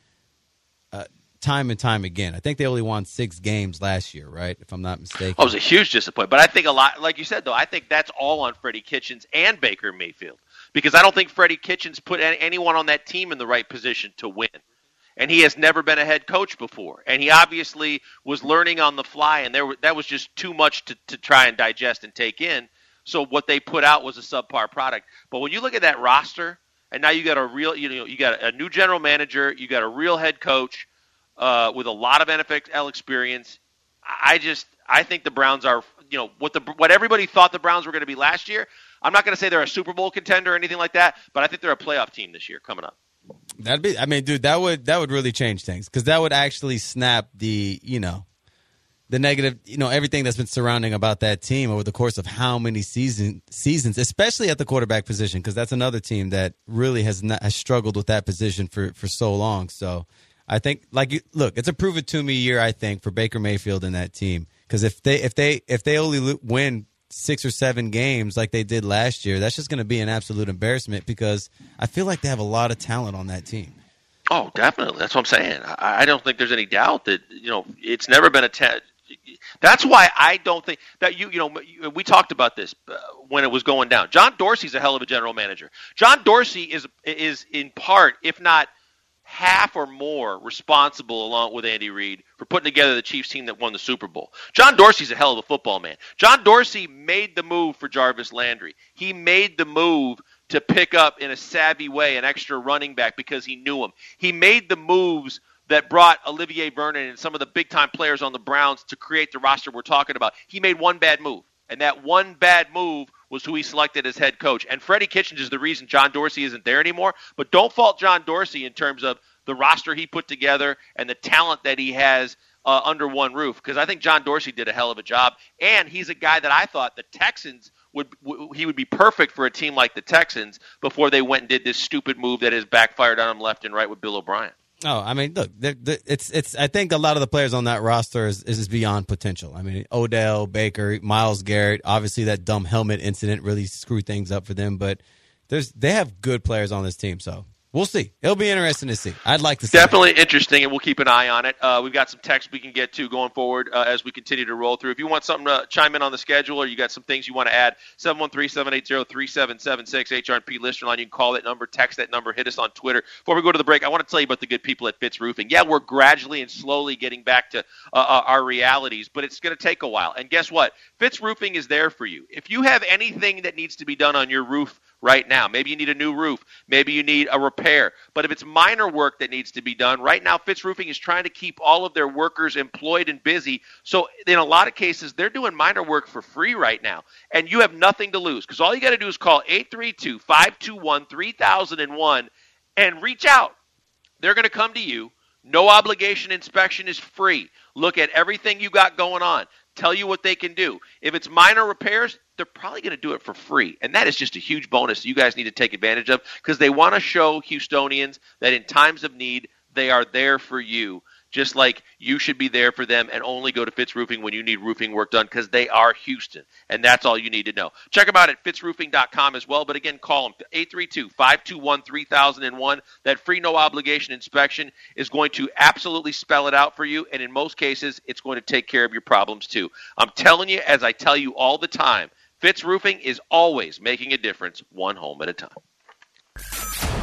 Speaker 6: uh, time and time again. I think they only won six games last year, right? If I'm not mistaken.
Speaker 5: Oh, it was a huge disappointment. But I think a lot, like you said, though, I think that's all on Freddie Kitchens and Baker Mayfield, because I don't think Freddie Kitchens put anyone on that team in the right position to win. And he has never been a head coach before. And he obviously was learning on the fly, and there that was just too much to, to try and digest and take in. So what they put out was a subpar product. But when you look at that roster, and now you got a real, you know, you got a new general manager, you got a real head coach uh, with a lot of N F L experience. I just, I think the Browns are, you know, what the what everybody thought the Browns were going to be last year. I'm not going to say they're a Super Bowl contender or anything like that, but I think they're a playoff team this year coming up.
Speaker 6: That'd be, I mean, dude, that would that would really change things, because that would actually snap the, you know, the negative, you know, everything that's been surrounding about that team over the course of how many season, seasons, especially at the quarterback position, because that's another team that really has not, has struggled with that position for, for so long. So I think, like, you, look, it's a prove it to me year, I think, for Baker Mayfield and that team, because if they if they if they only win six or seven games like they did last year, that's just going to be an absolute embarrassment, because I feel like they have a lot of talent on that team.
Speaker 5: Oh, definitely. That's what I'm saying. I, I don't think there's any doubt that, you know, it's never been a te- That's why I don't think that you, you know, we talked about this uh, when it was going down. John Dorsey's a hell of a general manager. John Dorsey is is in part, if not half or more, responsible, along with Andy Reid, for putting together the Chiefs team that won the Super Bowl. John Dorsey's a hell of a football man. John Dorsey made the move for Jarvis Landry. He made the move to pick up, in a savvy way, an extra running back because he knew him. He made the moves that brought Olivier Vernon and some of the big-time players on the Browns to create the roster we're talking about. He made one bad move, and that one bad move was who he selected as head coach. And Freddie Kitchens is the reason John Dorsey isn't there anymore. But don't fault John Dorsey in terms of the roster he put together and the talent that he has uh, under one roof, because I think John Dorsey did a hell of a job. And he's a guy that I thought the Texans would w- he would be perfect for a team like the Texans before they went and did this stupid move that has backfired on them left and right with Bill O'Brien.
Speaker 6: Oh, I mean, look, they're, they're, it's it's. I think a lot of the players on that roster is, is beyond potential. I mean, Odell, Baker, Myles Garrett. Obviously, that dumb helmet incident really screwed things up for them. But there's they have good players on this team, so we'll see. It'll be interesting to see. I'd like to see.
Speaker 5: Definitely that. Interesting, and we'll keep an eye on it. Uh, we've got some text we can get to going forward uh, as we continue to roll through. If you want something to chime in on the schedule, or you got some things you want to add, seven one three, seven eight zero, three seven seven six, H R and P listener line. You can call that number, text that number, hit us on Twitter. Before we go to the break, I want to tell you about the good people at Fitz Roofing. Yeah, we're gradually and slowly getting back to uh, our realities, but it's going to take a while. And guess what? Fitz Roofing is there for you. If you have anything that needs to be done on your roof right now, maybe you need a new roof, maybe you need a repair, but if it's minor work that needs to be done, right now Fitz Roofing is trying to keep all of their workers employed and busy. So in a lot of cases, they're doing minor work for free right now, and you have nothing to lose, because all you got to do is call eight three two, five two one, three thousand one and reach out. They're going to come to you. No obligation inspection is free. Look at everything you got going on. Tell you what they can do. If it's minor repairs, they're probably going to do it for free. And that is just a huge bonus you guys need to take advantage of, because they want to show Houstonians that in times of need, they are there for you, just like you should be there for them, and only go to Fitz Roofing when you need roofing work done, because they are Houston. And that's all you need to know. Check them out at fitz roofing dot com as well. But again, call them eight three two, five two one, three thousand one. That free no obligation inspection is going to absolutely spell it out for you. And in most cases, it's going to take care of your problems too. I'm telling you, as I tell you all the time, Fitz Roofing is always making a difference, one home at a time.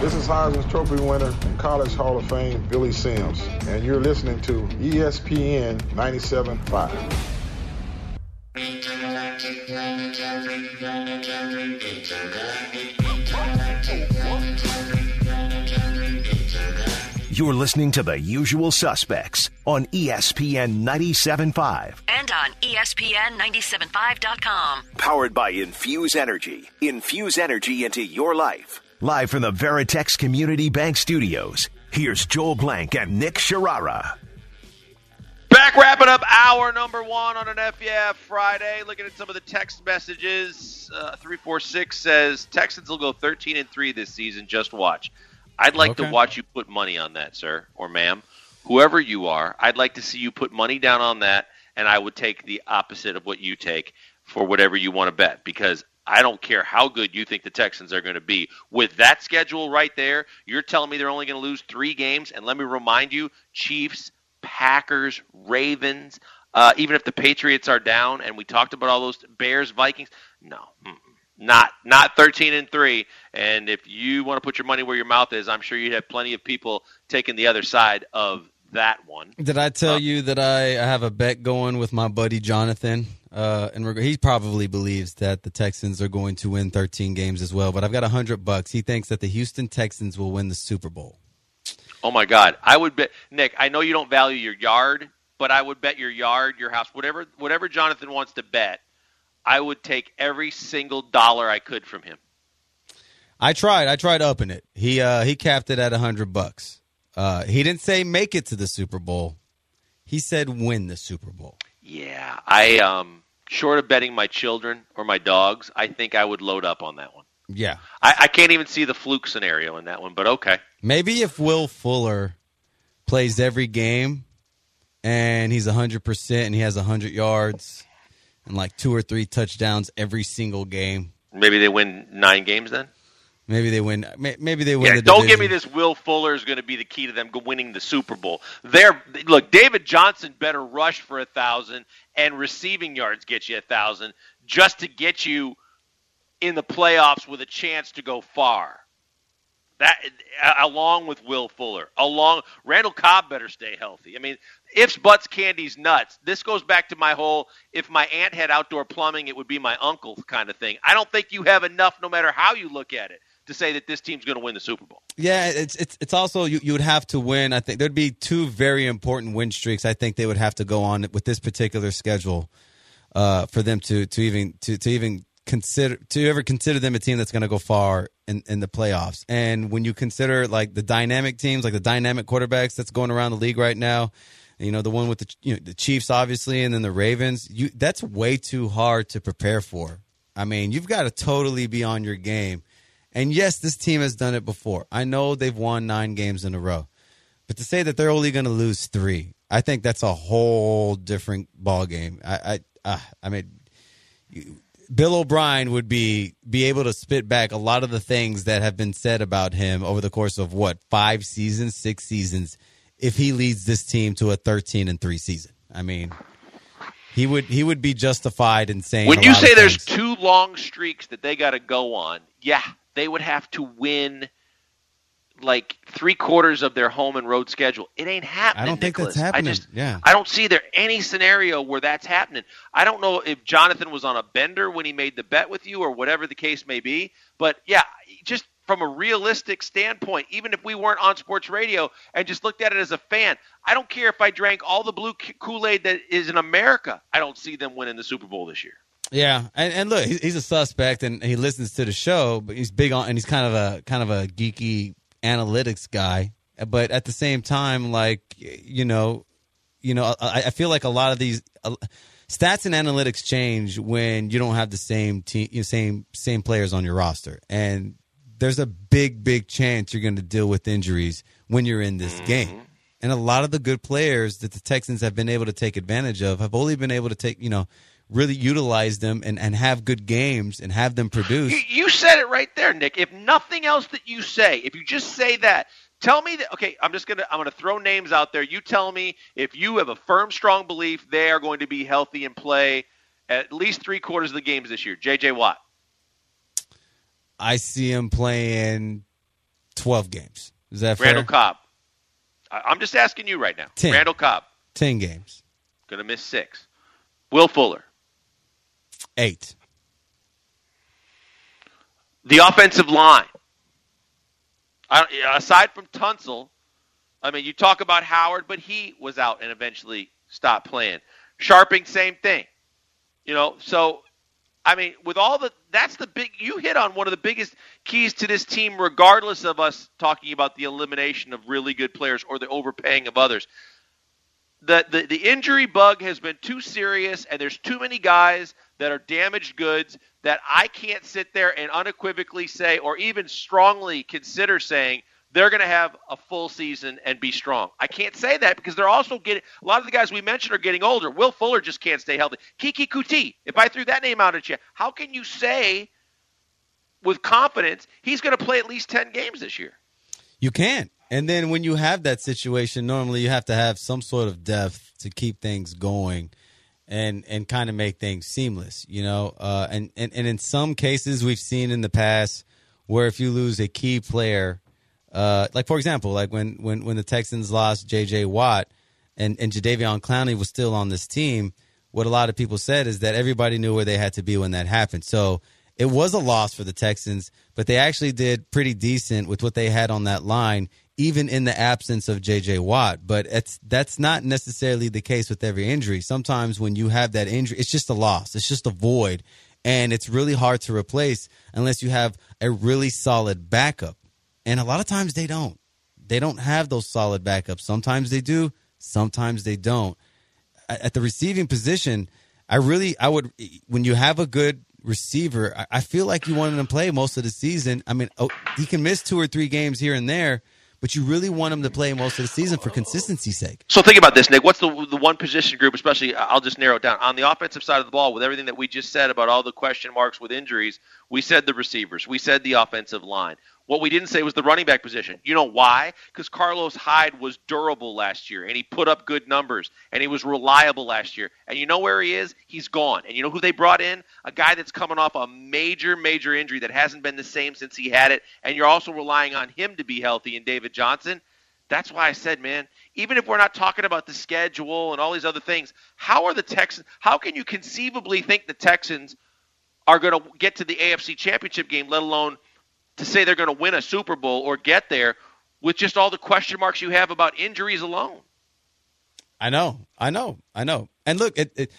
Speaker 8: This is Heisman Trophy winner and College Hall of Fame Billy Sims, and you're listening to E S P N ninety-seven point five.
Speaker 3: You're listening to The Usual Suspects on E S P N ninety-seven point five.
Speaker 4: And on E S P N ninety-seven point five dot com.
Speaker 3: Powered by Infuse Energy. Infuse energy into your life. Live from the Veritex Community Bank Studios, here's Joel Blank and Nick Sharara.
Speaker 5: Back wrapping up hour number one on an F yeah Friday. Looking at some of the text messages. Uh, three four six says, Texans will go thirteen and three this season. Just watch. I'd like
Speaker 6: Okay.
Speaker 5: to watch you put money on that, sir or ma'am. Whoever you are, I'd like to see you put money down on that, and I would take the opposite of what you take for whatever you want to bet, because I don't care how good you think the Texans are going to be. With that schedule right there, you're telling me they're only going to lose three games, and let me remind you, Chiefs, Packers, Ravens, uh, even if the Patriots are down, and we talked about all those Bears, Vikings, no, mm-mm. not not thirteen and three. And if you want to put your money where your mouth is, I'm sure you'd have plenty of people taking the other side of that one.
Speaker 6: Did I tell
Speaker 5: Uh,
Speaker 6: you that I have a bet going with my buddy Jonathan? Uh, and reg- he probably believes that the Texans are going to win thirteen games as well. But I've got a hundred bucks. He thinks that the Houston Texans will win the Super Bowl.
Speaker 5: Oh my God, I would bet, Nick. I know you don't value your yard, but I would bet your yard, your house, whatever, whatever Jonathan wants to bet. I would take every single dollar I could from him.
Speaker 6: I tried. I tried upping it. He uh, he capped it at a hundred bucks. Uh, he didn't say make it to the Super Bowl. He said win the Super Bowl.
Speaker 5: Yeah, I um, short of betting my children or my dogs, I think I would load up on that one.
Speaker 6: Yeah.
Speaker 5: I, I can't even see the fluke scenario in that one, but okay.
Speaker 6: Maybe if Will Fuller plays every game and he's one hundred percent and he has one hundred yards and like two or three touchdowns every single game.
Speaker 5: Maybe they win nine games then?
Speaker 6: Maybe they win. Maybe they win
Speaker 5: Yeah,
Speaker 6: the
Speaker 5: don't
Speaker 6: division.
Speaker 5: give me this Will Fuller is going to be the key to them winning the Super Bowl. They're, look, David Johnson better rush for one thousand and receiving yards get you one thousand just to get you in the playoffs with a chance to go far. That, along with Will Fuller, along Randall Cobb better stay healthy. I mean, ifs, buts, candies, nuts. This goes back to my whole, if my aunt had outdoor plumbing, it would be my uncle kind of thing. I don't think you have enough, no matter how you look at it, to say that this team's going to win the Super Bowl.
Speaker 6: Yeah, it's it's it's also you, you would have to win. I think there'd be two very important win streaks. I think they would have to go on with this particular schedule uh, for them to to even to, to even consider to ever consider them a team that's going to go far in, in the playoffs. And when you consider like the dynamic teams, like the dynamic quarterbacks that's going around the league right now, you know, the one with the you know the Chiefs obviously, and then the Ravens, you that's way too hard to prepare for. I mean, you've got to totally be on your game. And yes, this team has done it before. I know they've won nine games in a row. But to say that they're only going to lose three, I think that's a whole different ballgame. I I, uh, I mean, you, Bill O'Brien would be be able to spit back a lot of the things that have been said about him over the course of, what, five seasons, six seasons, if he leads this team to a thirteen and three season. I mean, he would he would be justified in saying
Speaker 5: When
Speaker 6: a
Speaker 5: you
Speaker 6: lot
Speaker 5: say
Speaker 6: of
Speaker 5: there's
Speaker 6: things.
Speaker 5: two long streaks that they got to go on, yeah, they would have to win like three quarters of their home and road schedule. It ain't happening.
Speaker 6: I don't think
Speaker 5: Nicholas.
Speaker 6: that's happening.
Speaker 5: I just,
Speaker 6: Yeah.
Speaker 5: I don't see there any scenario where that's happening. I don't know if Jonathan was on a bender when he made the bet with you or whatever the case may be. But yeah, just from a realistic standpoint, even if we weren't on sports radio and just looked at it as a fan, I don't care if I drank all the blue Kool-Aid that is in America. I don't see them winning the Super Bowl this year.
Speaker 6: Yeah, and, and look, he's, he's a suspect, and he listens to the show, but he's big on, and he's kind of a kind of a geeky analytics guy. But at the same time, like you know, you know, I, I feel like a lot of these uh, stats and analytics change when you don't have the same team, you know, same same players on your roster, and there's a big, big chance you're going to deal with injuries when you're in this mm-hmm. game. And a lot of the good players that the Texans have been able to take advantage of have only been able to take, you know. really utilize them and, and have good games and have them produce.
Speaker 5: You, you said it right there, Nick. If nothing else that you say, if you just say that, tell me that, okay, I'm just going to, I'm going to throw names out there. You tell me if you have a firm, strong belief they are going to be healthy and play at least three quarters of the games this year. J J Watt.
Speaker 6: I see him playing twelve games. Is that fair?
Speaker 5: Randall Cobb. I- I'm just asking you right now.
Speaker 6: ten.
Speaker 5: Randall Cobb.
Speaker 6: ten games.
Speaker 5: Going to miss six. Will Fuller.
Speaker 6: Eight.
Speaker 5: The offensive line. I, aside from Tunsil, I mean, you talk about Howard, but he was out and eventually stopped playing. Sharping, same thing. You know, so, I mean, with all the – that's the big – you hit on one of the biggest keys to this team, regardless of us talking about the elimination of really good players or the overpaying of others. The, the, the injury bug has been too serious, and there's too many guys that are damaged goods that I can't sit there and unequivocally say or even strongly consider saying they're going to have a full season and be strong. I can't say that because they're also getting – a lot of the guys we mentioned are getting older. Will Fuller just can't stay healthy. Kiki Kuti, if I threw that name out at you, how can you say with confidence he's going to play at least ten games this year?
Speaker 6: You can't. And then when you have that situation, normally you have to have some sort of depth to keep things going and and kind of make things seamless, you know. Uh, and, and, and in some cases we've seen in the past where if you lose a key player, uh, like, for example, like when, when, when the Texans lost J J. Watt and, and Jadeveon Clowney was still on this team, what a lot of people said is that everybody knew where they had to be when that happened. So it was a loss for the Texans, but they actually did pretty decent with what they had on that line, even in the absence of J J. Watt. But it's, that's not necessarily the case with every injury. Sometimes when you have that injury, it's just a loss. It's just a void, and it's really hard to replace unless you have a really solid backup. And a lot of times they don't. They don't have those solid backups. Sometimes they do. Sometimes they don't. At the receiving position, I really, I would, when you have a good receiver, I feel like you want him to play most of the season. I mean, oh, he can miss two or three games here and there, but you really want him to play most of the season for consistency's sake.
Speaker 5: So think about this, Nick. What's the the one position group, especially, I'll just narrow it down. On the offensive side of the ball, with everything that we just said about all the question marks with injuries, we said the receivers. We said the offensive line. What we didn't say was the running back position. You know why? Because Carlos Hyde was durable last year, and he put up good numbers, and he was reliable last year. And you know where he is? He's gone. And you know who they brought in? A guy that's coming off a major, major injury that hasn't been the same since he had it, and you're also relying on him to be healthy in David Johnson. That's why I said, man, even if we're not talking about the schedule and all these other things, how are the Texans? How can you conceivably think the Texans are going to get to the A F C Championship game, let alone to say they're going to win a Super Bowl or get there with just all the question marks you have about injuries alone?
Speaker 6: I know, I know, I know. And look, it, it,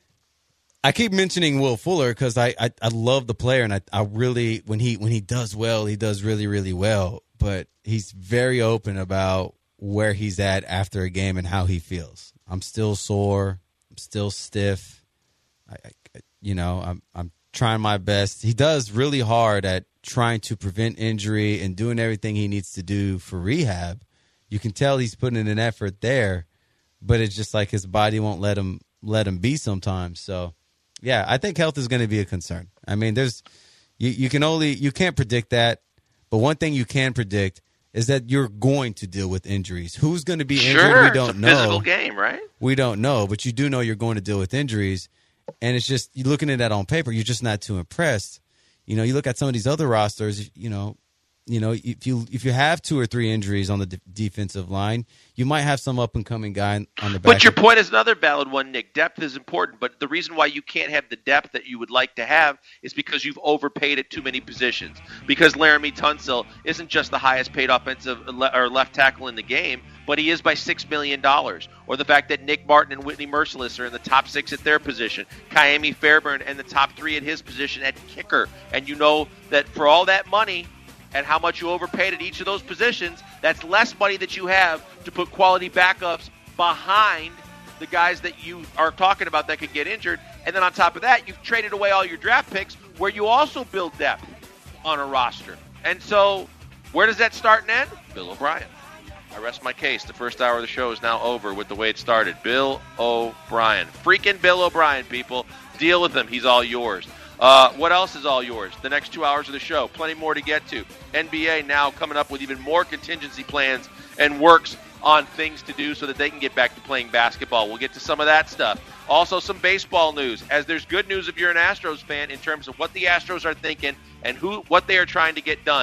Speaker 6: I keep mentioning Will Fuller because I, I, I love the player, and I, I really, when he when he does well, he does really, really well. But he's very open about where he's at after a game and how he feels. I'm still sore. I'm still stiff. I, I you know, I'm I'm trying my best. He does really hard at trying to prevent injury and doing everything he needs to do for rehab. You can tell he's putting in an effort there, but it's just like his body won't let him let him be sometimes. So, yeah, I think health is going to be a concern. I mean, there's you, you can only you can't predict that, but one thing you can predict is that you're going to deal with injuries. Who's going to be injured?
Speaker 5: Sure,
Speaker 6: we don't
Speaker 5: it's a
Speaker 6: know.
Speaker 5: physical game, right?
Speaker 6: We don't know, but you do know you're going to deal with injuries, and it's just you're looking at that on paper. You're just not too impressed. You know, you look at some of these other rosters. You know, you know, if you if you have two or three injuries on the de- defensive line, you might have some up and coming guy on the back.
Speaker 5: But your point is another valid one, Nick. Depth is important, but the reason why you can't have the depth that you would like to have is because you've overpaid at too many positions. Because Laramie Tunsil isn't just the highest paid offensive or left tackle in the game, but he is by six million dollars. Or the fact that Nick Martin and Whitney Merciless are in the top six at their position. Kaimi Fairburn and the top three at his position at kicker. And you know that for all that money and how much you overpaid at each of those positions, that's less money that you have to put quality backups behind the guys that you are talking about that could get injured. And then on top of that, you've traded away all your draft picks where you also build depth on a roster. And so where does that start and end? Bill O'Brien. I rest my case. The first hour of the show is now over with the way it started. Bill O'Brien. Freaking Bill O'Brien, people. Deal with him. He's all yours. Uh, what else is all yours? The next two hours of the show. Plenty more to get to. N B A now coming up with even more contingency plans and works on things to do so that they can get back to playing basketball. We'll get to some of that stuff. Also some baseball news, as there's good news if you're an Astros fan in terms of what the Astros are thinking and who what they are trying to get done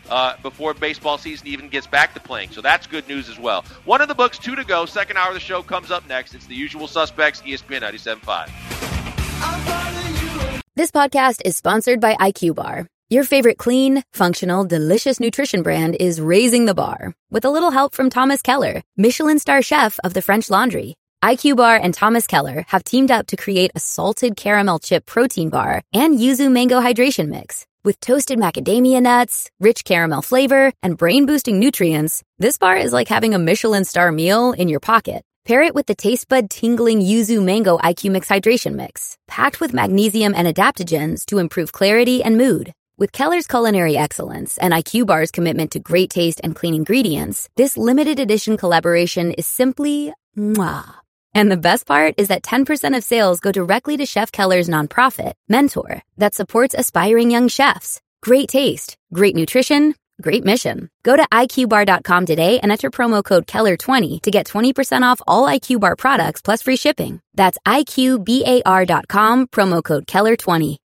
Speaker 5: uh, before baseball season even gets back to playing. So that's good news as well. One of the books, two to go. Second hour of the show comes up next. It's The Usual Suspects, E S P N ninety-seven point five.
Speaker 1: This podcast is sponsored by I Q Bar. Your favorite clean, functional, delicious nutrition brand is raising the bar with a little help from Thomas Keller, Michelin star chef of the French Laundry. I Q Bar and Thomas Keller have teamed up to create a salted caramel chip protein bar and yuzu mango hydration mix. With toasted macadamia nuts, rich caramel flavor, and brain-boosting nutrients, this bar is like having a Michelin star meal in your pocket. Pair it with the taste bud-tingling yuzu mango I Q Mix hydration mix, packed with magnesium and adaptogens to improve clarity and mood. With Keller's culinary excellence and I Q Bar's commitment to great taste and clean ingredients, this limited edition collaboration is simply mwah. And the best part is that ten percent of sales go directly to Chef Keller's nonprofit, Mentor, that supports aspiring young chefs. Great taste, great nutrition, great mission. Go to I Q bar dot com today and enter promo code Keller twenty to get twenty percent off all I Q Bar products plus free shipping. That's I Q bar dot com, promo code Keller twenty.